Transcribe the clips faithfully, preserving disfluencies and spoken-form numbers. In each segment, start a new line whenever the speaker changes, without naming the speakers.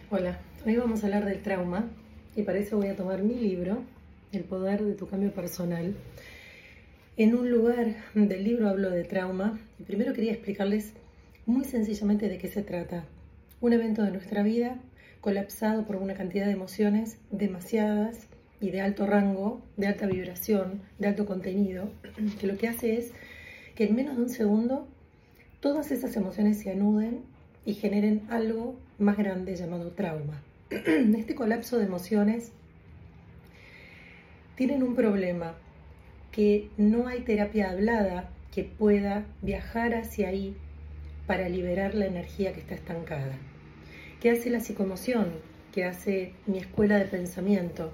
Hola, hoy vamos a hablar del trauma y para eso voy a tomar mi libro, El poder de tu cambio personal. En un lugar del libro hablo de trauma y primero quería explicarles muy sencillamente de qué se trata. Un evento de nuestra vida colapsado por una cantidad de emociones demasiadas y de alto rango, de alta vibración, de alto contenido, que lo que hace es que en menos de un segundo todas esas emociones se anuden y generen algo más grande llamado trauma. Este colapso de emociones tienen un problema, que no hay terapia hablada que pueda viajar hacia ahí para liberar la energía que está estancada. ¿Qué hace la psicoemoción? ¿Qué hace mi escuela de pensamiento?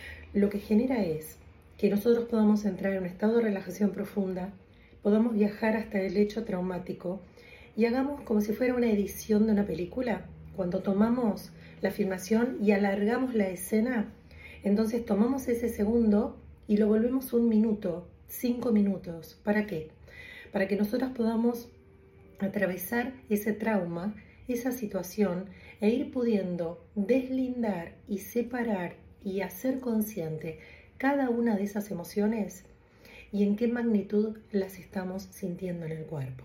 Lo que genera es que nosotros podamos entrar en un estado de relajación profunda, podamos viajar hasta el hecho traumático y hagamos como si fuera una edición de una película. Cuando tomamos la filmación y alargamos la escena, entonces tomamos ese segundo y lo volvemos un minuto, cinco minutos. ¿Para qué? Para que nosotros podamos atravesar ese trauma, esa situación, e ir pudiendo deslindar y separar y hacer consciente cada una de esas emociones y en qué magnitud las estamos sintiendo en el cuerpo.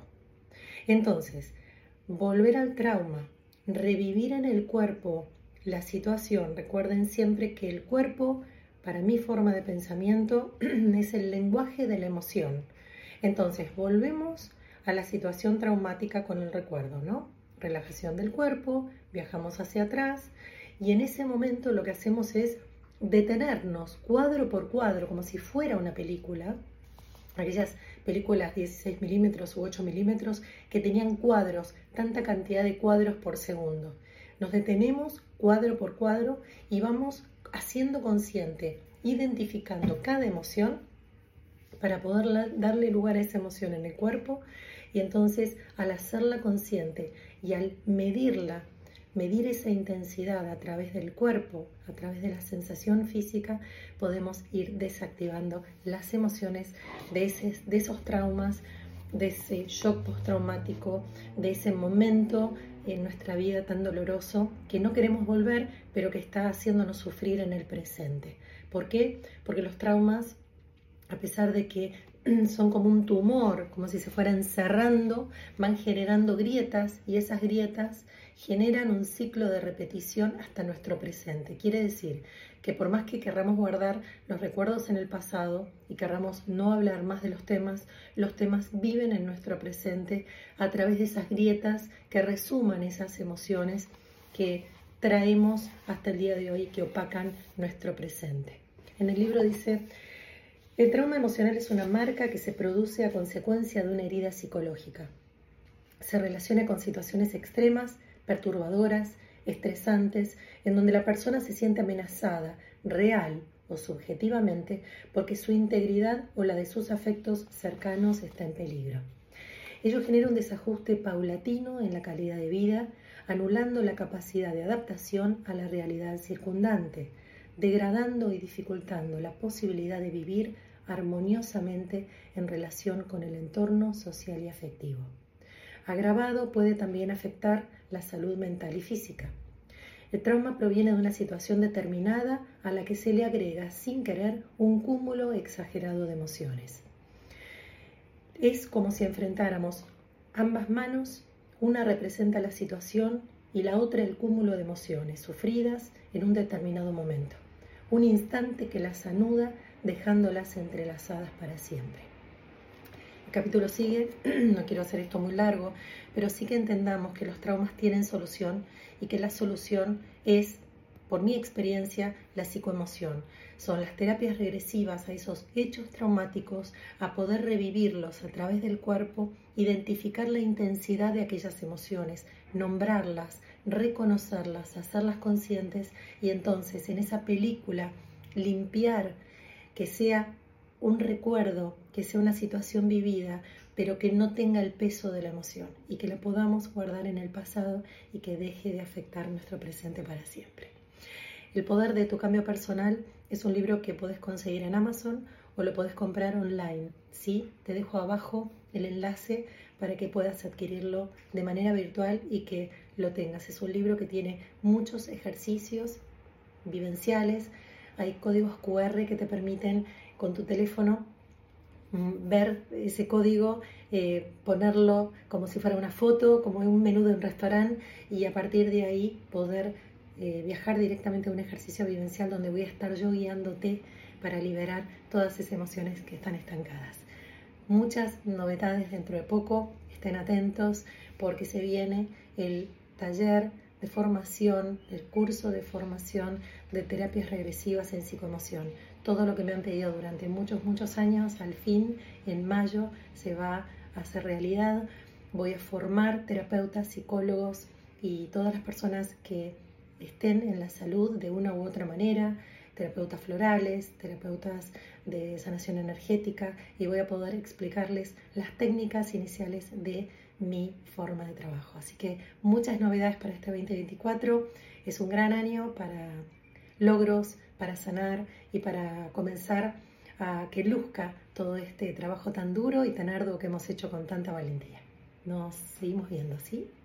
Entonces, volver al trauma, revivir en el cuerpo la situación. Recuerden siempre que el cuerpo, para mi forma de pensamiento, es el lenguaje de la emoción. Entonces, volvemos a la situación traumática con el recuerdo, ¿no? Relajación del cuerpo, viajamos hacia atrás y en ese momento lo que hacemos es detenernos cuadro por cuadro, como si fuera una película. Aquellas películas dieciséis milímetros u ocho milímetros que tenían cuadros, tanta cantidad de cuadros por segundo. Nos detenemos cuadro por cuadro y vamos haciendo consciente, identificando cada emoción para poder darle lugar a esa emoción en el cuerpo y entonces al hacerla consciente y al medirla, medir esa intensidad a través del cuerpo, a través de la sensación física, podemos ir desactivando las emociones de, ese, de esos traumas, de ese shock postraumático, de ese momento en nuestra vida tan doloroso que no queremos volver, pero que está haciéndonos sufrir en el presente. ¿Por qué? Porque los traumas, a pesar de que son como un tumor, como si se fueran cerrando, van generando grietas y esas grietas generan un ciclo de repetición hasta nuestro presente. Quiere decir que por más que querramos guardar los recuerdos en el pasado y querramos no hablar más de los temas, los temas viven en nuestro presente a través de esas grietas que resuman esas emociones que traemos hasta el día de hoy, que opacan nuestro presente. En el libro dice: el trauma emocional es una marca que se produce a consecuencia de una herida psicológica. Se relaciona con situaciones extremas, perturbadoras, estresantes, en donde la persona se siente amenazada, real o subjetivamente, porque su integridad o la de sus afectos cercanos está en peligro. Ello genera un desajuste paulatino en la calidad de vida, anulando la capacidad de adaptación a la realidad circundante, degradando y dificultando la posibilidad de vivir armoniosamente en relación con el entorno social y afectivo. Agravado puede también afectar la salud mental y física. El trauma proviene de una situación determinada a la que se le agrega sin querer un cúmulo exagerado de emociones. Es como si enfrentáramos ambas manos, una representa la situación y la otra el cúmulo de emociones sufridas en un determinado momento. Un instante que las anuda, dejándolas entrelazadas para siempre. El capítulo sigue, no quiero hacer esto muy largo, pero sí que entendamos que los traumas tienen solución y que la solución es, por mi experiencia, la psicoemoción. Son las terapias regresivas a esos hechos traumáticos, a poder revivirlos a través del cuerpo, identificar la intensidad de aquellas emociones, nombrarlas, reconocerlas, hacerlas conscientes y entonces en esa película limpiar, que sea un recuerdo, que sea una situación vivida, pero que no tenga el peso de la emoción y que la podamos guardar en el pasado y que deje de afectar nuestro presente para siempre. El poder de tu cambio personal es un libro que podés conseguir en Amazon o lo podés comprar online. ¿Sí? Te dejo abajo el enlace para que puedas adquirirlo de manera virtual y que lo tengas. Es un libro que tiene muchos ejercicios vivenciales, hay códigos cu erre que te permiten con tu teléfono ver ese código, eh, ponerlo como si fuera una foto, como un menú de un restaurante, y a partir de ahí poder eh, viajar directamente a un ejercicio vivencial donde voy a estar yo guiándote para liberar todas esas emociones que están estancadas. Muchas novedades dentro de poco, estén atentos porque se viene el taller de formación, el curso de formación de terapias regresivas en psicoemoción. Todo lo que me han pedido durante muchos, muchos años, al fin, en mayo, se va a hacer realidad. Voy a formar terapeutas, psicólogos y todas las personas que estén en la salud de una u otra manera, terapeutas florales, terapeutas de sanación energética, y voy a poder explicarles las técnicas iniciales de mi forma de trabajo. Así que muchas novedades para este veinte veinticuatro. Es un gran año para logros, para sanar y para comenzar a que luzca todo este trabajo tan duro y tan arduo que hemos hecho con tanta valentía. Nos seguimos viendo, ¿sí?